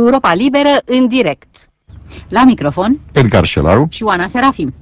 Europa Liberă în direct. La microfon, Edgar Șelaru și Oana Serafim.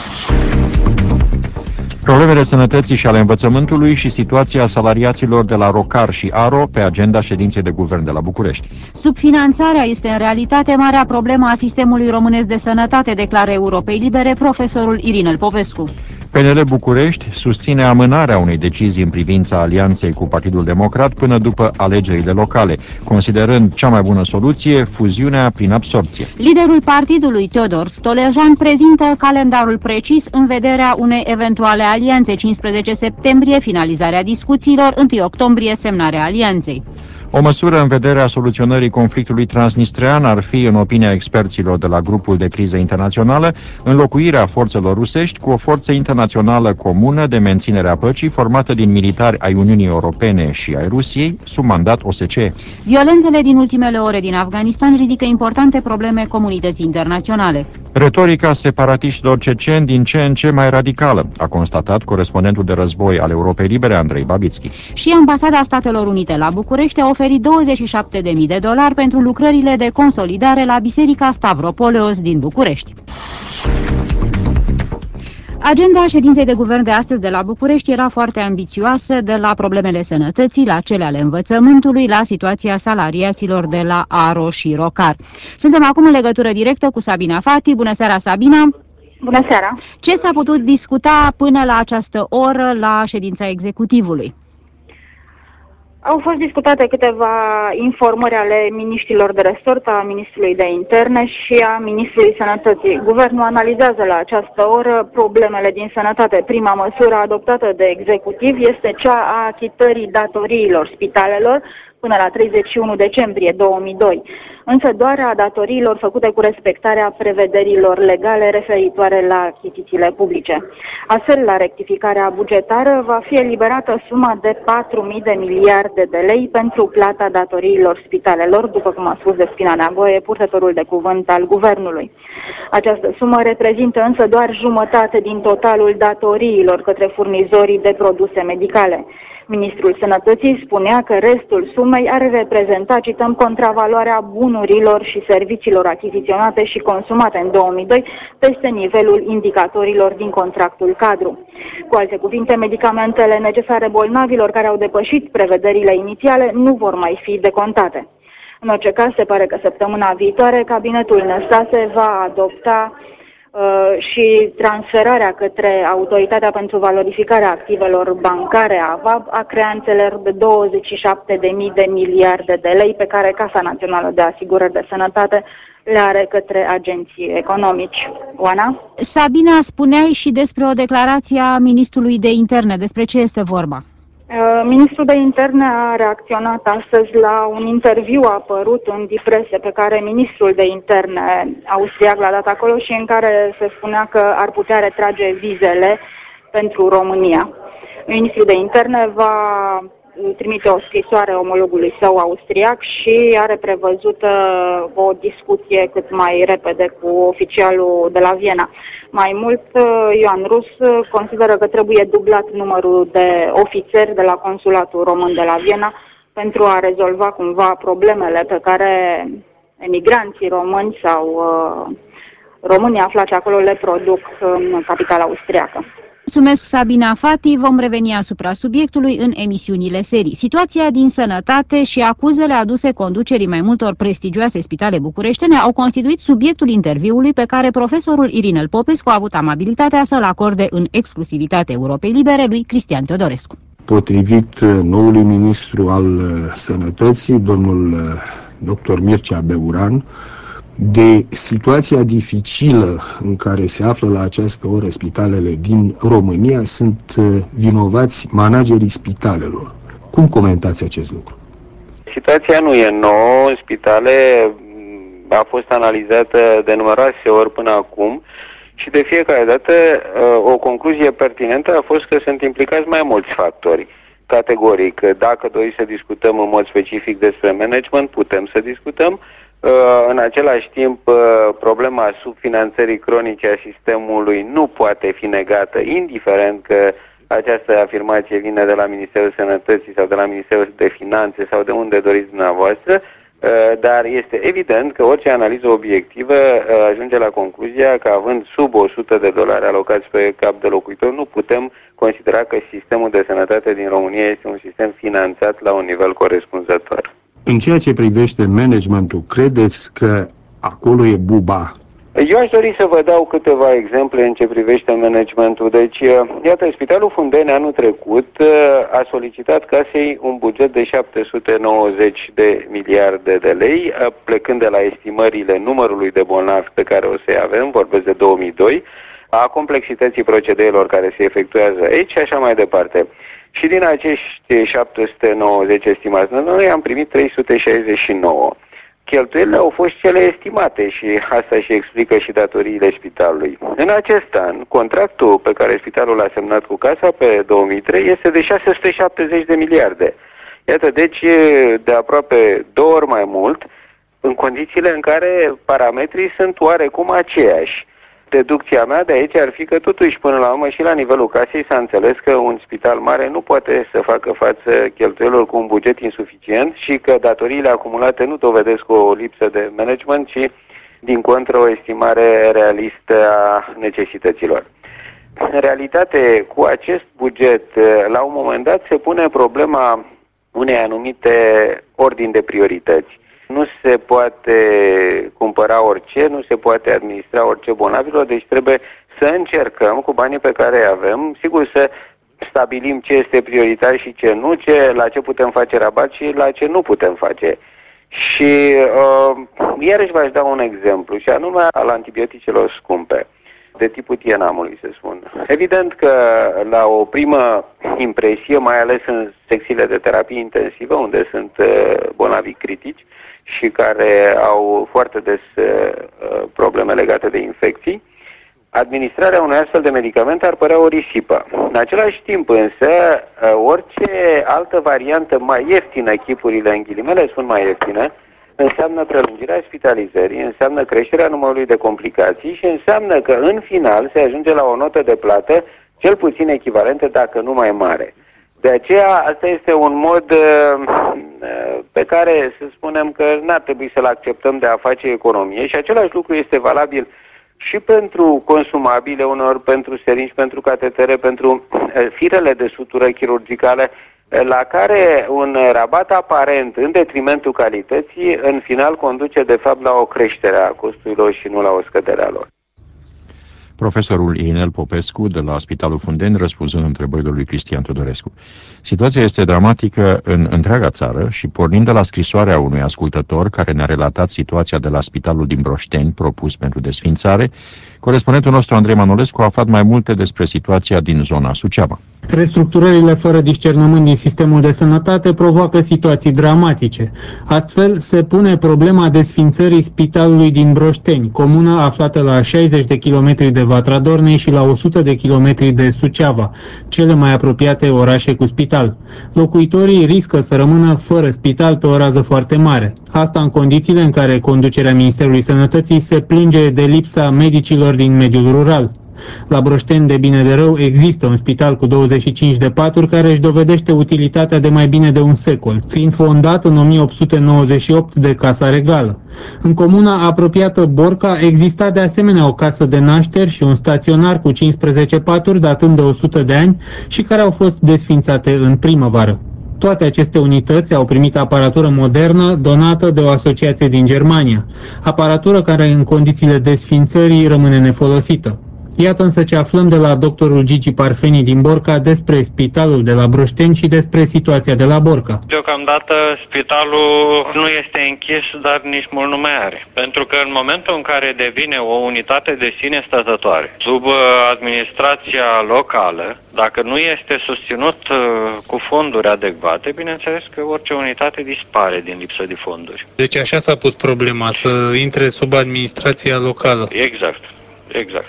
Problemele sănătății și ale învățământului și situația salariaților de la ROCAR și ARO pe agenda ședinței de guvern de la București. Subfinanțarea este în realitate marea problemă a sistemului românesc de sănătate, declară Europei Libere profesorul Irinel Popescu. PNL București susține amânarea unei decizii în privința alianței cu Partidul Democrat până după alegerile locale, considerând cea mai bună soluție fuziunea prin absorbție. Liderul partidului, Teodor Stolejan, prezintă calendarul precis în vederea unei eventuale alianțe: 15 septembrie, finalizarea discuțiilor, 1 octombrie, semnarea alianței. O măsură în vederea soluționării conflictului transnistrean ar fi, în opinia experților de la grupul de criză internațională, înlocuirea forțelor rusești cu o forță internațională comună de menținere a păcii formată din militari ai Uniunii Europene și ai Rusiei sub mandat OSCE. Violențele din ultimele ore din Afganistan ridică importante probleme comunității internaționale. Retorica separatiștilor ceceni din ce în ce mai radicală, a constatat corespondentul de război al Europei Libere, Andrei Babitski. Și Ambasada Statelor Unite la București a oferit $27.000 pentru lucrările de consolidare la Biserica Stavropoleos din București. Agenda ședinței de guvern de astăzi de la București era foarte ambițioasă, de la problemele sănătății, la cele ale învățământului, la situația salariaților de la ARO și ROCAR. Suntem acum în legătură directă cu Sabina Fati. Bună seara, Sabina! Bună seara! Ce s-a putut discuta până la această oră la ședința executivului? Au fost discutate câteva informări ale miniștrilor de resort, a ministrului de interne și a ministrului sănătății. Guvernul analizează la această oră problemele din sănătate. Prima măsură adoptată de executiv este cea a achitării datoriilor spitalelor până la 31 decembrie 2002, însă doar a datoriilor făcute cu respectarea prevederilor legale referitoare la achizițiile publice. Astfel, la rectificarea bugetară va fi eliberată suma de 4.000 de miliarde de lei pentru plata datoriilor spitalelor, după cum a spus Despina Neagoe, purtătorul de cuvânt al guvernului. Această sumă reprezintă însă doar jumătate din totalul datoriilor către furnizorii de produse medicale. Ministrul Sănătății spunea că restul sumei ar reprezenta, cităm, contravaloarea bunurilor și serviciilor achiziționate și consumate în 2002 peste nivelul indicatorilor din contractul cadru. Cu alte cuvinte, medicamentele necesare bolnavilor care au depășit prevederile inițiale nu vor mai fi decontate. În orice caz, se pare că săptămâna viitoare cabinetul Năstase va adopta și transferarea către Autoritatea pentru Valorificarea Activelor Bancare, AVAB, a creanțelor de 27.000 de miliarde de lei pe care Casa Națională de Asigurări de Sănătate le are către agenții economici. Oana? Sabina, spuneai și despre o declarație a ministrului de interne. Despre ce este vorba? Ministrul de interne a reacționat astăzi la un interviu apărut în Diprese pe care ministrul de interne austriac l-a dat acolo și în care se spunea că ar putea retrage vizele pentru România. Ministrul de interne va trimite o scrisoare omologului său austriac și are prevăzută o discuție cât mai repede cu oficialul de la Viena. Mai mult, Ioan Rus consideră că trebuie dublat numărul de ofițeri de la consulatul român de la Viena pentru a rezolva cumva problemele pe care emigranții români sau românii aflați acolo le produc în capitala austriacă. Mulțumesc, Sabina Fati. Vom reveni asupra subiectului în emisiunile serii. Situația din sănătate și acuzele aduse conducerii mai multor prestigioase spitale bucureștene au constituit subiectul interviului pe care profesorul Irinel Popescu a avut amabilitatea să-l acorde în exclusivitate Europei Libere lui Cristian Teodorescu. Potrivit noului ministru al Sănătății, domnul dr. Mircea Beuran, de situația dificilă în care se află la această oră spitalele din România sunt vinovați managerii spitalelor. Cum comentați acest lucru? Situația nu e nouă, în spitale a fost analizată de numeroase ori până acum și de fiecare dată o concluzie pertinentă a fost că sunt implicați mai mulți factori. Categoric, dacă doriți să discutăm în mod specific despre management, putem să discutăm. În același timp, problema subfinanțării cronice a sistemului nu poate fi negată, indiferent că această afirmație vine de la Ministerul Sănătății sau de la Ministerul de Finanțe sau de unde doriți dumneavoastră. Dar este evident că orice analiză obiectivă ajunge la concluzia că având sub $100 alocați pe cap de locuitor, nu putem considera că sistemul de sănătate din România este un sistem finanțat la un nivel corespunzător. În ceea ce privește managementul, credeți că acolo e buba? Eu aș dori să vă dau câteva exemple în ce privește managementul. Deci, iată, Spitalul Fundeni anul trecut a solicitat casei un buget de 790 de miliarde de lei, plecând de la estimările numărului de bolnavi pe care o să-i avem, vorbesc de 2002, a complexității procedeelor care se efectuează aici și așa mai departe. Și din acești 790 estimați, noi am primit 369. Cheltuielile au fost cele estimate și asta și explică și datoriile spitalului. În acest an, contractul pe care spitalul l-a semnat cu casa pe 2003 este de 670 de miliarde. Iată, deci de aproape 2 ori mai mult, în condițiile în care parametrii sunt oarecum aceiași. Deducția mea de aici ar fi că totuși până la urmă și la nivelul casei s-a înțeles că un spital mare nu poate să facă față cheltuielor cu un buget insuficient și că datoriile acumulate nu dovedesc o lipsă de management, ci din contră o estimare realistă a necesităților. În realitate, cu acest buget, la un moment dat se pune problema unei anumite ordini de priorități. Nu se poate cumpăra orice, nu se poate administra orice bolnavilor, deci trebuie să încercăm cu banii pe care îi avem, sigur să stabilim ce este prioritar și ce nu, la ce putem face rabat și la ce nu putem face. Și iarăși v-aș da un exemplu, și anume al antibioticelor scumpe, de tipul tienamului, să spun. Evident că la o primă impresie, mai ales în secțiile de terapie intensivă, unde sunt bolnavi critici, și care au foarte des probleme legate de infecții, administrarea unui astfel de medicament ar părea o risipă. În același timp însă, orice altă variantă mai ieftină, chipurile în ghilimele sunt mai ieftine, înseamnă prelungirea spitalizării, înseamnă creșterea numărului de complicații și înseamnă că în final se ajunge la o notă de plată cel puțin echivalentă, dacă nu mai mare. De aceea, asta este un mod pe care să spunem că n-ar trebui să-l acceptăm de a face economie și același lucru este valabil și pentru consumabile, unor pentru seringi, pentru catetere, pentru firele de sutură chirurgicale, la care un rabat aparent în detrimentul calității, în final conduce de fapt la o creștere a costurilor și nu la o scădere a lor. Profesorul Inel Popescu de la Spitalul Fundeni, răspunzând întrebărilor lui Cristian Tudorescu. Situația este dramatică în întreaga țară și pornind de la scrisoarea unui ascultător care ne-a relatat situația de la Spitalul din Broșteni, propus pentru desfințare, corespondentul nostru Andrei Manolescu a aflat mai multe despre situația din zona Suceava. Restructurările fără discernământ din sistemul de sănătate provoacă situații dramatice. Astfel, se pune problema desfințării Spitalului din Broșteni, comună aflată la 60 de kilometri de Vatra Dornei și la 100 de kilometri de Suceava, cele mai apropiate orașe cu spital. Locuitorii riscă să rămână fără spital pe o rază foarte mare. Asta în condițiile în care conducerea Ministerului Sănătății se plânge de lipsa medicilor din mediul rural. La Broșteni, de bine de rău, există un spital cu 25 de paturi care își dovedește utilitatea de mai bine de un secol, fiind fondat în 1898 de Casa Regală. În comuna apropiată Borca exista de asemenea o casă de nașteri și un staționar cu 15 paturi datând de 100 de ani și care au fost desfințate în primăvară. Toate aceste unități au primit aparatură modernă donată de o asociație din Germania, aparatură care în condițiile desfințării rămâne nefolosită. Iată însă ce aflăm de la doctorul Gigi Parfeni din Borca despre spitalul de la Broșteni și despre situația de la Borca. Deocamdată spitalul nu este închis, dar nici mult nu mai are. Pentru că în momentul în care devine o unitate de sine stătătoare, sub administrația locală, dacă nu este susținut cu fonduri adecvate, bineînțeles că orice unitate dispare din lipsă de fonduri. Deci așa s-a pus problema, să intre sub administrația locală. Exact, exact.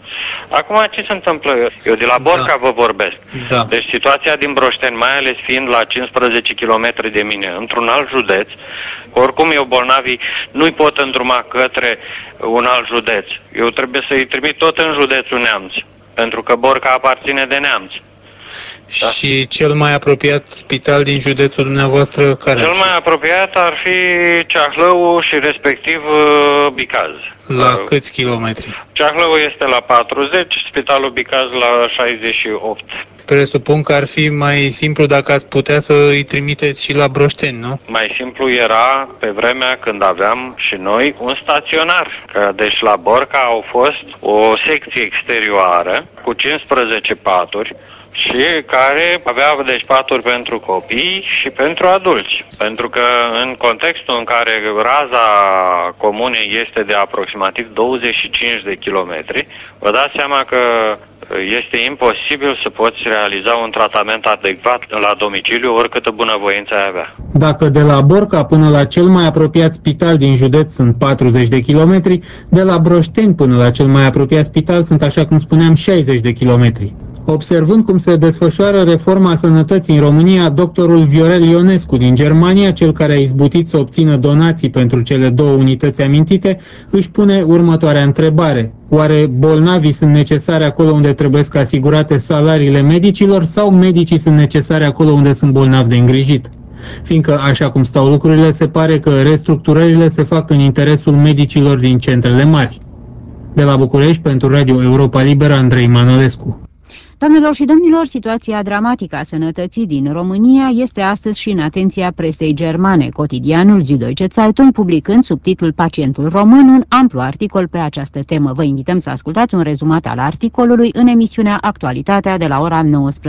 Acum ce se întâmplă? Eu de la Borca vă vorbesc. Da. Deci situația din Broșteni, mai ales fiind la 15 km de mine, într-un alt județ, oricum eu bolnavii nu-i pot îndruma către un alt județ. Eu trebuie să-i trimit tot în județul Neamț, pentru că Borca aparține de Neamț. Da. Și cel mai apropiat spital din județul dumneavoastră care? Cel mai apropiat ar fi Ceahlău și respectiv Bicaz. La câți kilometri? Ceahlău este la 40, spitalul Bicaz la 68. Presupun că ar fi mai simplu dacă ați putea să îi trimiteți și la Broșteni, nu? Mai simplu era pe vremea când aveam și noi un staționar. Deci la Borca au fost o secție exterioară cu 15 paturi și care avea deci paturi pentru copii și pentru adulți. Pentru că în contextul în care raza comunei este de aproximativ 25 de kilometri, vă dați seama că este imposibil să poți realiza un tratament adecvat la domiciliu oricâtă bunăvoință ai avea. Dacă de la Borca până la cel mai apropiat spital din județ sunt 40 de kilometri, de la Broșteni până la cel mai apropiat spital sunt, așa cum spuneam, 60 de kilometri. Observând cum se desfășoară reforma sănătății în România, doctorul Viorel Ionescu din Germania, cel care a izbutit să obțină donații pentru cele două unități amintite, își pune următoarea întrebare. Oare bolnavii sunt necesari acolo unde trebuie să asigurate salariile medicilor sau medicii sunt necesari acolo unde sunt bolnavi de îngrijit? Fiindcă, așa cum stau lucrurile, se pare că restructurările se fac în interesul medicilor din centrele mari. De la București, pentru Radio Europa Liberă, Andrei Manolescu. Doamnelor și domnilor, situația dramatică a sănătății din România este astăzi și în atenția presei germane, cotidianul Süddeutsche Zeitung publicând sub titlul Pacientul român un amplu articol pe această temă. Vă invităm să ascultați un rezumat al articolului în emisiunea Actualitatea de la ora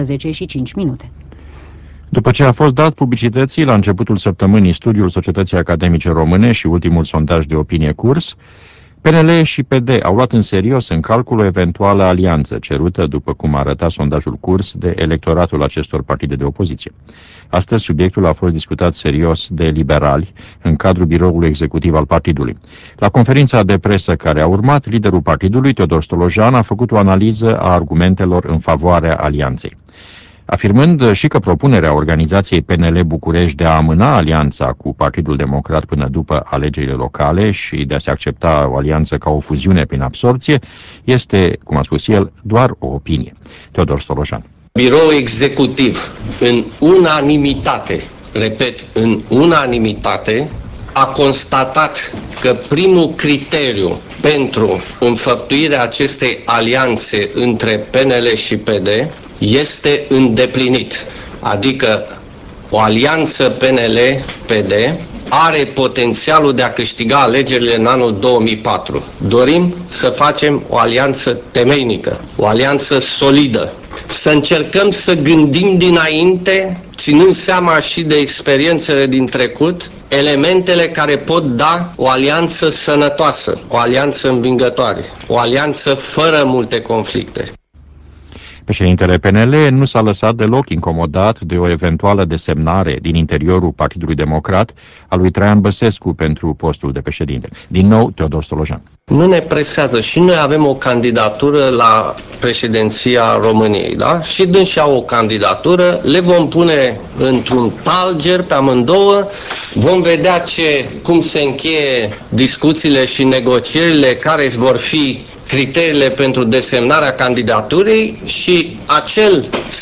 19:05. După ce a fost dat publicității la începutul săptămânii studiul Societății Academice Române și ultimul sondaj de opinie Kurs, PNL și PD au luat în serios în calcul o eventuală alianță cerută, după cum arăta sondajul Kurs, de electoratul acestor partide de opoziție. Astăzi subiectul a fost discutat serios de liberali în cadrul biroului executiv al partidului. La conferința de presă care a urmat, liderul partidului, Teodor Stolojan, a făcut o analiză a argumentelor în favoarea alianței, afirmând și că propunerea organizației PNL București de a amâna alianța cu Partidul Democrat până după alegerile locale și de a se accepta o alianță ca o fuziune prin absorpție este, cum a spus el, doar o opinie. Teodor Stolojan. Biroul executiv, în unanimitate, repet, în unanimitate, a constatat că primul criteriu pentru înfăptuirea acestei alianțe între PNL și PD este îndeplinit, adică o alianță PNL-PD are potențialul de a câștiga alegerile în anul 2004. Dorim să facem o alianță temeinică, o alianță solidă, să încercăm să gândim dinainte, ținând seama și de experiențele din trecut, elementele care pot da o alianță sănătoasă, o alianță învingătoare, o alianță fără multe conflicte. Președintele PNL nu s-a lăsat deloc incomodat de o eventuală desemnare din interiorul Partidului Democrat a lui Traian Băsescu pentru postul de președinte. Din nou, Teodor Stolojan. Nu ne presează și noi avem o candidatură la președinția României, da? Și dânsi au o candidatură, le vom pune într-un talger pe amândouă, vom vedea cum se încheie discuțiile și negocierile, care vor fi criteriile pentru desemnarea candidaturii și acel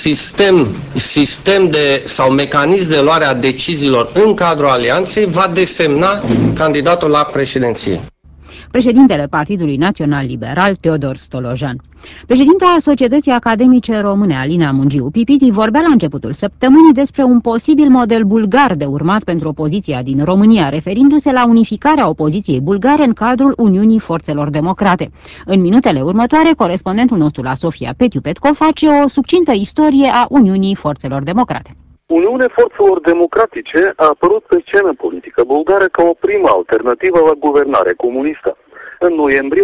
sistem sau mecanism de luare a deciziilor în cadrul alianței va desemna candidatul la președinție. Președintele Partidului Național Liberal, Teodor Stolojan. Președinta Societății Academice Române, Alina Mungiu Pipiti, vorbea la începutul săptămânii despre un posibil model bulgar de urmat pentru opoziția din România, referindu-se la unificarea opoziției bulgare în cadrul Uniunii Forțelor Democrate. În minutele următoare, corespondentul nostru la Sofia, Petiu Petkov, face o succintă istorie a Uniunii Forțelor Democrate. Uniunea Forțelor Democratice a apărut pe scenă politică bulgară ca o primă alternativă la guvernare comunistă. În noiembrie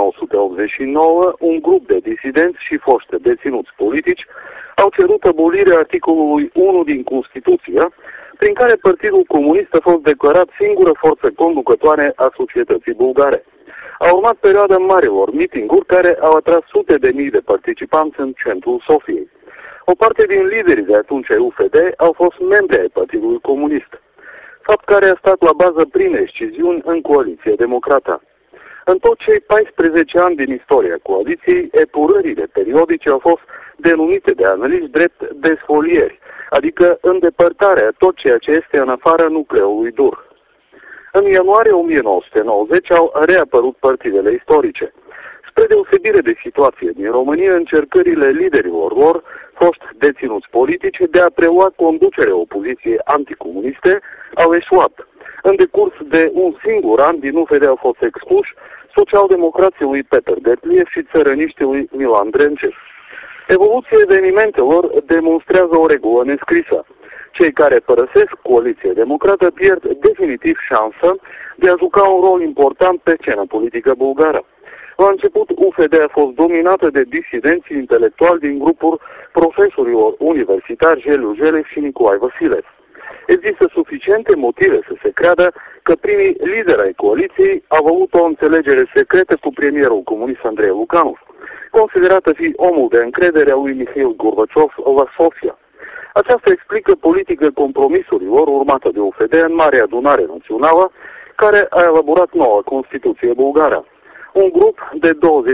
1989, un grup de disidenți și foști deținuți politici au cerut abolirea articolului 1 din Constituție, prin care Partidul Comunist a fost declarat singură forță conducătoare a societății bulgare. A urmat perioada marilor mitinguri care au atras sute de mii de participanți în centrul Sofiei. O parte din liderii de atunci ai UFD au fost membri ai Partidului Comunist, fapt care a stat la bază primei sciziuni în Coaliție Democrată. În tot cei 14 ani din istoria coaliției, epurările periodice au fost denumite de analiști drept desfolieri, adică îndepărtarea tot ceea ce este în afara nucleului dur. În ianuarie 1990 au reapărut partidele istorice. Spre deosebire de situație din România, încercările liderilor lor, foști deținuți politici, de a prelua conducerea opoziției anticomuniste au eșuat. În decurs de un singur an, din UFD au fost expuși socialdemocrații lui Peter Detliev și țărăniștii lui Milan Drencea. Evoluția evenimentelor demonstrează o regulă nescrisă. Cei care părăsesc Coaliția Democrată pierd definitiv șansa de a juca un rol important pe scena politică bulgară. La început, UFD a fost dominată de disidenții intelectuali din grupul profesorilor universitari Jeliu Jelev și Nicolae Vasilev. Există suficiente motive să se creadă că primii lideri ai coaliției au avut o înțelegere secretă cu premierul comunist Andrei Luganov, considerată fi omul de încredere a lui Mihail Gorbaciov la Sofia. Aceasta explică politica compromisurilor urmată de UFD în Marea Adunare Națională, care a elaborat noua Constituție bulgară. Un grup de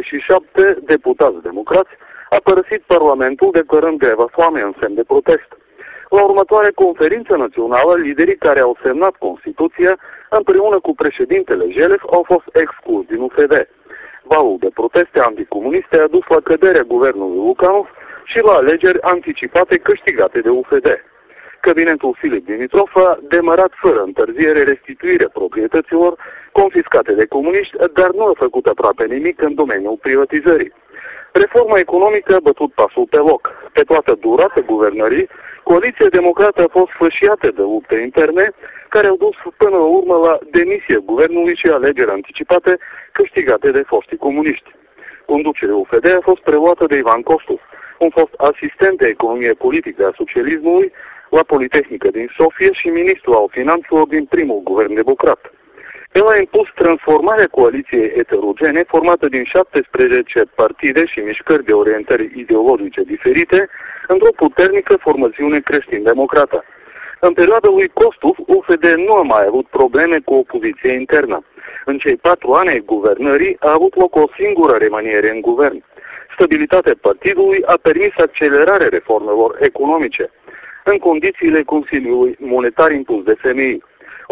27 deputați democrați a părăsit Parlamentul declarând greva foame în semn de protest. La următoarea conferință națională, liderii care au semnat Constituția, împreună cu președintele Jelev, au fost excluși din UFD. Valul de proteste anticomuniste a dus la căderea guvernului Luganov și la alegeri anticipate câștigate de UFD. Cabinetul Filip Dimitrov a demarat fără întârziere restituirea proprietăților confiscate de comuniști, dar nu a făcut aproape nimic în domeniul privatizării. Reforma economică a bătut pasul pe loc. Pe toată durata guvernării, Coaliția Democrată a fost sfâșiată de lupte interne, care au dus până la urmă la demisia guvernului și alegeri anticipate câștigate de foștii comuniști. Conducerea UFD a fost preluată de Ivan Kostov, un fost asistent de economie politică a socialismului la Politehnică din Sofia și ministru al finanțelor din primul guvern democrat. El a impus transformarea coaliției eterogene formată din 17 partide și mișcări de orientări ideologice diferite într-o puternică formațiune creștin-democrată. În perioada lui Kostov, UFD nu a mai avut probleme cu opoziția internă. În cei 4 ani ai guvernării a avut loc o singură remaniere în guvern. Stabilitatea partidului a permis accelerarea reformelor economice în condițiile Consiliului Monetar impus de FMI.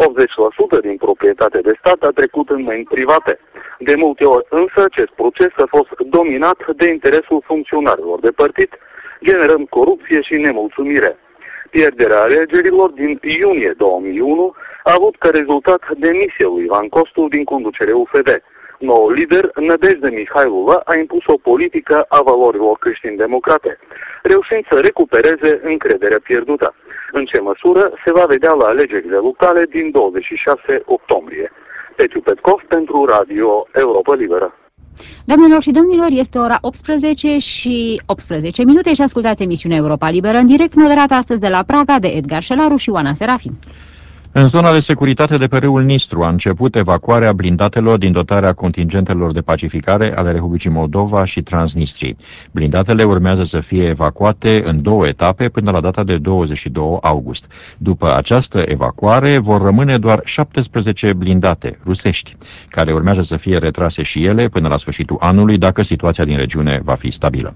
80% din proprietate de stat a trecut în mâini private. De multe ori însă acest proces a fost dominat de interesul funcționarilor de partid, generând corupție și nemulțumire. Pierderea alegerilor din iunie 2001 a avut ca rezultat demisia lui Ivan Kostov din conducerea UFD. Noul lider, Nădejde Mihailova, a impus o politică a valorilor creștin-democrate, reușind să recupereze încrederea pierdută. În ce măsură se va vedea la alegerile locale din 26 octombrie. Petiu Petkov pentru Radio Europa Liberă. Doamnelor și domnilor, este ora 18 și 18 minute și ascultați emisiunea Europa Liberă în direct, moderată astăzi de la Praga de Edgar Șelaru și Oana Serafim. În zona de securitate de pe râul Nistru a început evacuarea blindatelor din dotarea contingentelor de pacificare ale Republicii Moldova și Transnistriei. Blindatele urmează să fie evacuate în 2 etape până la data de 22 august. După această evacuare vor rămâne doar 17 blindate rusești, care urmează să fie retrase și ele până la sfârșitul anului dacă situația din regiune va fi stabilă.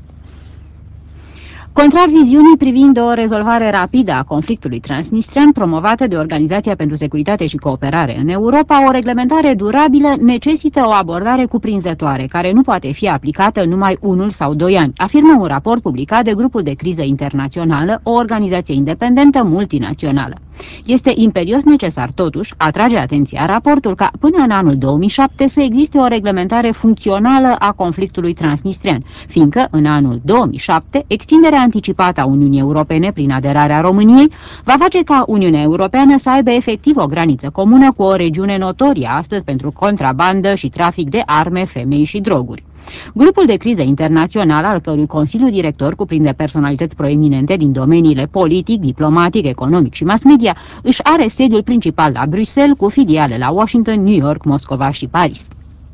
Contrar viziunii privind o rezolvare rapidă a conflictului transnistrian promovată de Organizația pentru Securitate și Cooperare în Europa, o reglementare durabilă necesită o abordare cuprinzătoare, care nu poate fi aplicată în numai 1 sau 2 ani, afirmă un raport publicat de Grupul de Criză Internațională, o organizație independentă multinațională. Este imperios necesar, totuși, atrage atenția raportul ca până în anul 2007 să existe o reglementare funcțională a conflictului transnistrian, fiindcă în anul 2007 extinderea anticipată a Uniunii Europene prin aderarea României va face ca Uniunea Europeană să aibă efectiv o graniță comună cu o regiune notorie astăzi pentru contrabandă și trafic de arme, femei și droguri. Grupul de criză internațională, al cărui Consiliu Director cuprinde personalități proeminente din domeniile politic, diplomatic, economic și mass media, își are sediul principal la Bruxelles, cu filiale la Washington, New York, Moscova și Paris.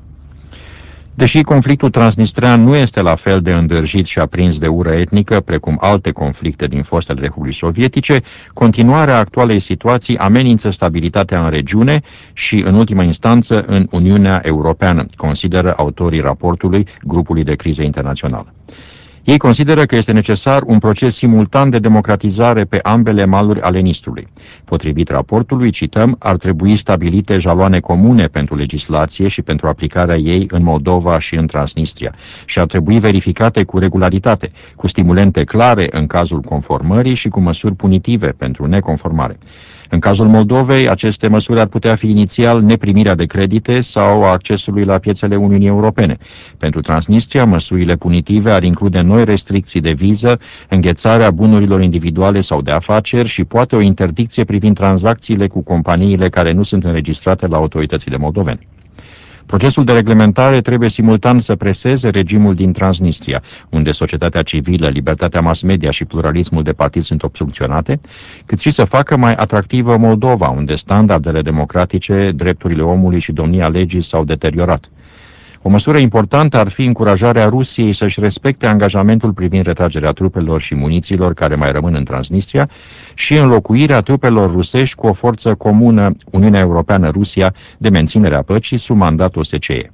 Deși conflictul transnistrean nu este la fel de îndârjit și aprins de ură etnică precum alte conflicte din fostele republici sovietice, continuarea actualei situații amenință stabilitatea în regiune și, în ultima instanță, în Uniunea Europeană, consideră autorii raportului Grupului de Criză Internațională. Ei consideră că este necesar un proces simultan de democratizare pe ambele maluri ale Nistrului. Potrivit raportului, cităm, ar trebui stabilite jaloane comune pentru legislație și pentru aplicarea ei în Moldova și în Transnistria și ar trebui verificate cu regularitate, cu stimulente clare în cazul conformării și cu măsuri punitive pentru neconformare. În cazul Moldovei, aceste măsuri ar putea fi inițial neprimirea de credite sau a accesului la piețele Uniunii Europene. Pentru Transnistria, măsurile punitive ar include noi restricții de viză, înghețarea bunurilor individuale sau de afaceri și poate o interdicție privind tranzacțiile cu companiile care nu sunt înregistrate la autoritățile moldovene. Procesul de reglementare trebuie simultan să preseze regimul din Transnistria, unde societatea civilă, libertatea mass media și pluralismul de partid sunt obstrucționate, cât și să facă mai atractivă Moldova, unde standardele democratice, drepturile omului și domnia legii s-au deteriorat. O măsură importantă ar fi încurajarea Rusiei să-și respecte angajamentul privind retragerea trupelor și munițiilor care mai rămân în Transnistria și înlocuirea trupelor rusești cu o forță comună Uniunea Europeană-Rusia de menținere a păcii sub mandat OSCE.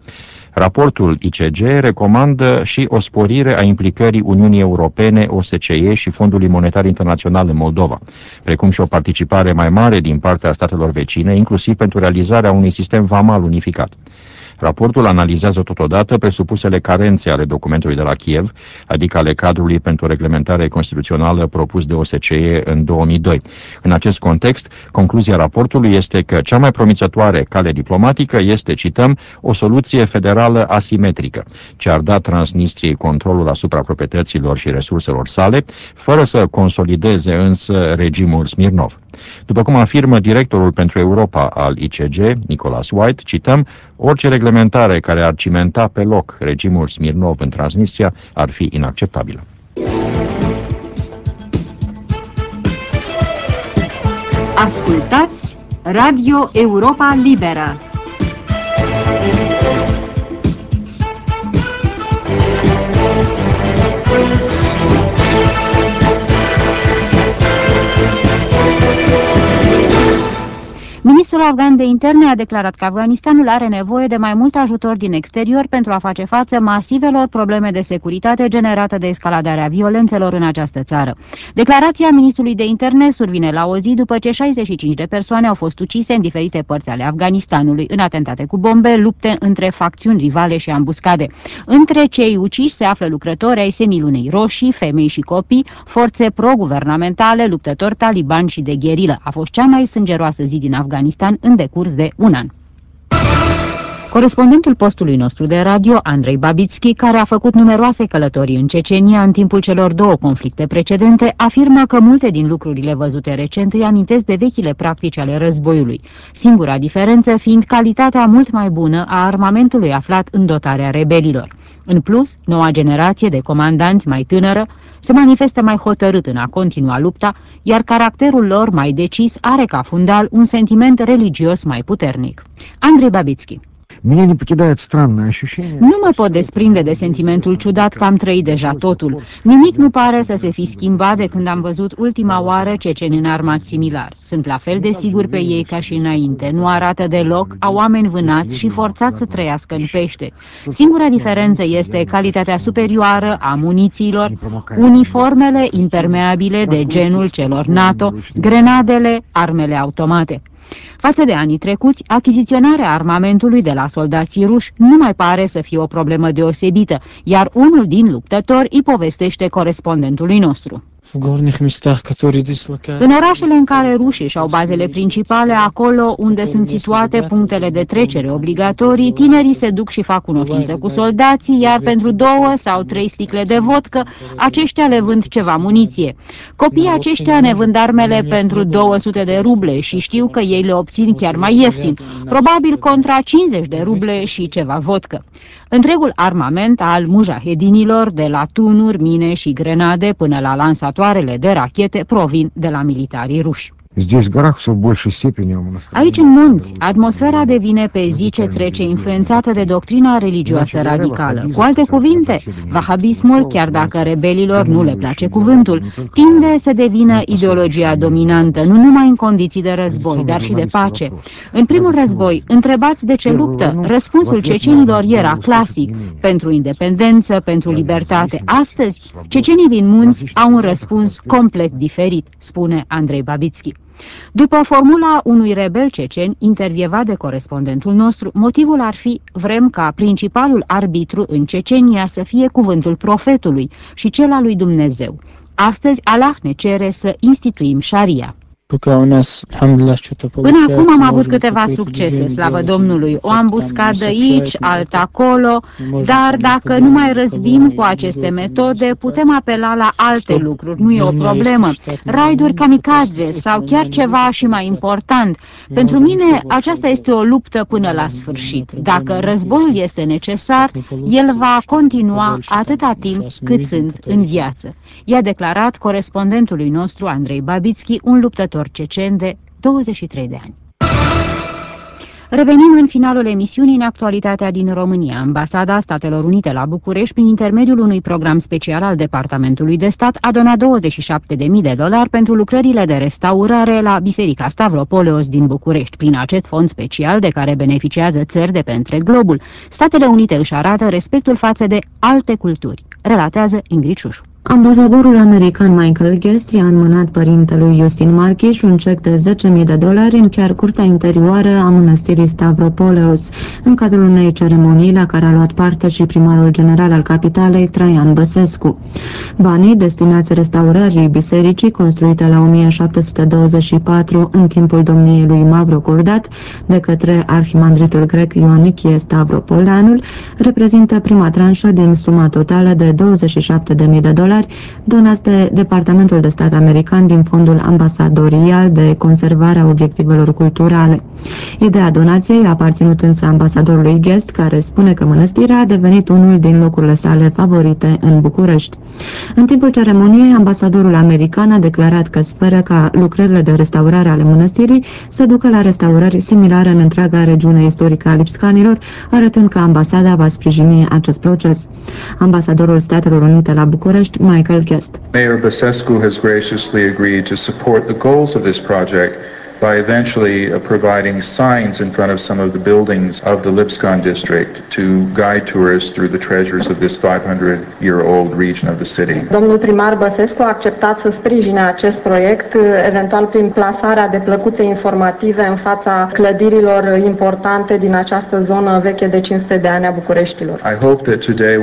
Raportul ICG recomandă și o sporire a implicării Uniunii Europene, OSCE și Fondului Monetar Internațional în Moldova, precum și o participare mai mare din partea statelor vecine, inclusiv pentru realizarea unui sistem vamal unificat. Raportul analizează totodată presupusele carențe ale documentului de la Kiev, adică ale cadrului pentru reglementare constituțională propus de OSCE în 2002. În acest context, concluzia raportului este că cea mai promițătoare cale diplomatică este, cităm, o soluție federală asimetrică, ce ar da Transnistriei controlul asupra proprietăților și resurselor sale, fără să consolideze însă regimul Smirnov. După cum afirmă directorul pentru Europa al ICG, Nicholas White, cităm, orice reglementare care ar cimenta pe loc regimul Smirnov în Transnistria ar fi inacceptabilă. Ascultați Radio Europa Liberă. Ministrul afgan de interne a declarat că Afganistanul are nevoie de mai mult ajutor din exterior pentru a face față masivelor probleme de securitate generate de escaladarea violențelor în această țară. Declarația ministrului de interne survine la o zi după ce 65 de persoane au fost ucise în diferite părți ale Afganistanului, în atentate cu bombe, lupte între facțiuni rivale și ambuscade. Între cei uciși se află lucrători ai Semilunei Roșii, femei și copii, forțe pro-guvernamentale, luptători talibani și de gherilă. A fost cea mai sângeroasă zi din Afganistan în decurs de un an. Corespondentul postului nostru de radio, Andrei Babitski, care a făcut numeroase călătorii în Cecenia în timpul celor două conflicte precedente, afirmă că multe din lucrurile văzute recent îi amintesc de vechile practici ale războiului, singura diferență fiind calitatea mult mai bună a armamentului aflat în dotarea rebelilor. În plus, noua generație de comandanți mai tânără se manifestă mai hotărât în a continua lupta, iar caracterul lor mai decis are ca fundal un sentiment religios mai puternic. Andrei Babitski. Nu mă pot desprinde de sentimentul ciudat că am trăit deja totul. Nimic nu pare să se fi schimbat de când am văzut ultima oară ceceni înarmați similar. Sunt la fel de siguri pe ei ca și înainte. Nu arată deloc a oameni vânați și forțați să trăiască în pește. Singura diferență este calitatea superioară a munițiilor, uniformele impermeabile de genul celor NATO, grenadele, armele automate. Față de anii trecuți, achiziționarea armamentului de la soldații ruși nu mai pare să fie o problemă deosebită, iar unul din luptători îi povestește corespondentului nostru. În orașele în care rușii și-au bazele principale, acolo unde sunt situate punctele de trecere obligatorii, tinerii se duc și fac cunoștință cu soldații, iar pentru 2 sau 3 sticle de vodcă, aceștia le vând ceva muniție. Copiii aceștia ne vând armele pentru 200 de ruble și știu că ei le obțin chiar mai ieftin, probabil contra 50 de ruble și ceva vodcă. Întregul armament al mujahedinilor, de la tunuri, mine și grenade până la lansatoarele de rachete, provin de la militarii ruși. Aici, în munți, atmosfera devine pe zi ce trece influențată de doctrina religioasă radicală. Cu alte cuvinte, vahabismul, chiar dacă rebelilor nu le place cuvântul, tinde să devină ideologia dominantă, nu numai în condiții de război, dar și de pace. În primul război, întrebați de ce luptă, răspunsul cecenilor era clasic: pentru independență, pentru libertate. Astăzi, cecenii din munți au un răspuns complet diferit, spune Andrei Babitski. După formula unui rebel cecen intervievat de corespondentul nostru, motivul ar fi: vrem ca principalul arbitru în Cecenia să fie cuvântul profetului și cel al lui Dumnezeu. Astăzi Allah ne cere să instituim șaria. Până acum am avut câteva succese, slavă Domnului, o ambuscadă aici, alta acolo, dar dacă nu mai răzbim cu aceste metode, putem apela la alte lucruri, nu e o problemă. Raiduri kamikaze sau chiar ceva și mai important. Pentru mine aceasta este o luptă până la sfârșit. Dacă războiul este necesar, el va continua atâta timp cât sunt în viață. I-a declarat corespondentului nostru Andrei Babitski, un luptător cecen de 23 de ani. Revenim în finalul emisiunii în actualitatea din România. Ambasada Statelor Unite la București, prin intermediul unui program special al Departamentului de Stat, a donat $27.000 pentru lucrările de restaurare la Biserica Stavropoleos din București. Prin acest fond special, de care beneficiază țări de pe întreg globul, Statele Unite își arată respectul față de alte culturi, relatează Ingrid Șușu. Ambasadorul american Michael Guest i-a înmânat părintelui Justin Marchiș un cec de $10.000 în chiar curtea interioară a mănăstirii Stavropoleos, în cadrul unei ceremonii la care a luat parte și primarul general al capitalei, Traian Băsescu. Banii destinați restaurării bisericii, construite la 1724 în timpul domniei lui Mavro Cordat de către arhimandritul grec Ioanichie Stavropoleanul, reprezintă prima tranșă din suma totală de $27.000 donați de Departamentul de Stat american din Fondul Ambasadorial de Conservare a Obiectivelor Culturale. Ideea donației a aparținut însă ambasadorului Guest, care spune că mănăstirea a devenit unul din locurile sale favorite în București. În timpul ceremoniei, ambasadorul american a declarat că speră ca lucrările de restaurare ale mănăstirii să ducă la restaurări similare în întreaga regiune istorică a Lipscanilor, arătând că ambasada va sprijini acest proces. Ambasadorul Statelor Unite la București, Michael Guest. Mayor Băsescu has graciously agreed to support the goals of this project by eventually providing signs in front of some of the buildings of the Lipscomb district to guide tourists through the treasures of this 500-year-old region of the city. Domnul primar Băsescu a acceptat să sprijine acest proiect, eventual prin plasarea de plăcuțe informative în fața clădirilor importante din această zonă veche de 500 de ani a Bucureștilor. I hope that today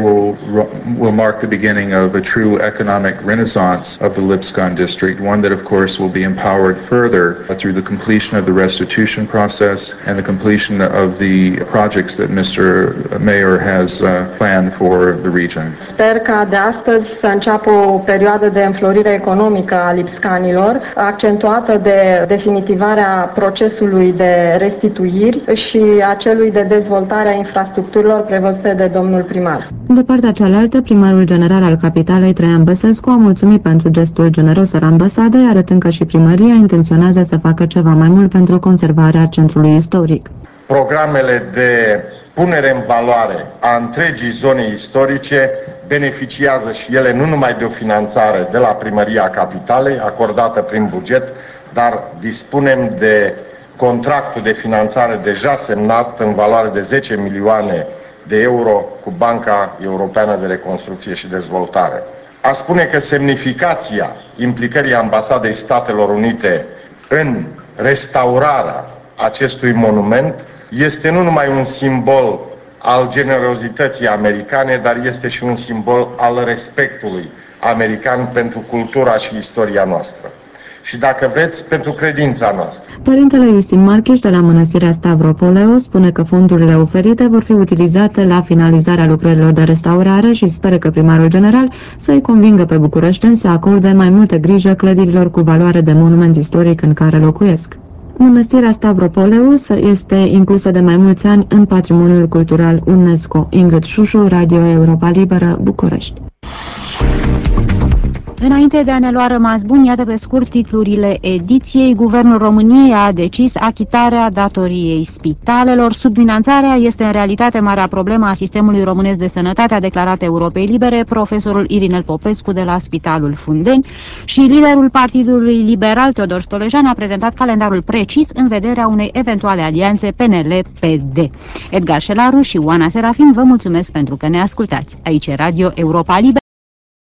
will mark the beginning of a true economic renaissance of the Lipscomb district, one that of course will be empowered further through the completion of the restitution process and the completion of the projects that Mr. Mayor has planned for the region. Sper ca de astăzi să înceapă o perioadă de înflorire economică a lipscanilor, accentuată de definitivarea procesului de restituiri și a celui de dezvoltare a infrastructurilor prevăzute de domnul primar. De partea cealaltă, primarul general al capitalei, Traian Băsescu, a mulțumit pentru gestul generos al ambasadei, arătând că și primăria intenționează să facă ceva mai mult pentru conservarea centrului istoric. Programele de punere în valoare a întregii zone istorice beneficiază și ele nu numai de o finanțare de la primăria capitalei, acordată prin buget, dar dispunem de contractul de finanțare deja semnat în valoare de 10 milioane de euro cu Banca Europeană de Reconstrucție și Dezvoltare. A spune că semnificația implicării Ambasadei Statelor Unite în restaurarea acestui monument este nu numai un simbol al generozității americane, dar este și un simbol al respectului american pentru cultura și istoria noastră. Și dacă vreți, pentru credința noastră. Părintele Justin Marchiș de la Mănăstirea Stavropoleos spune că fondurile oferite vor fi utilizate la finalizarea lucrărilor de restaurare și speră că primarul general să-i convingă pe bucureșteni să acorde mai multă grijă clădirilor cu valoare de monument istoric în care locuiesc. Mănăstirea Stavropoleos este inclusă de mai mulți ani în patrimoniul cultural UNESCO. Ingrid Șușu, Radio Europa Liberă, București. Înainte de a ne lua rămas bun, iată pe scurt titlurile ediției. Guvernul României a decis achitarea datoriei spitalelor. Subfinanțarea este în realitate marea problemă a sistemului românesc de sănătate, a declarat Europei Libere profesorul Irinel Popescu de la Spitalul Fundeni. Și liderul Partidului Liberal, Teodor Stolejan, a prezentat calendarul precis în vederea unei eventuale alianțe PNL-PD. Edgar Șelaru și Oana Serafin vă mulțumesc pentru că ne ascultați. Aici e Radio Europa Liberă.